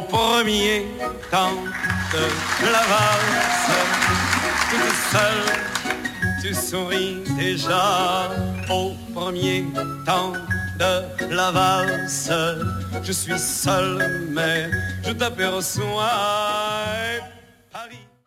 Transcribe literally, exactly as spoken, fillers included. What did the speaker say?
premier temps de la valse, toute seule, tu souris déjà. Au premier temps de la valse, je suis seul, mais je t'aperçois. Paris.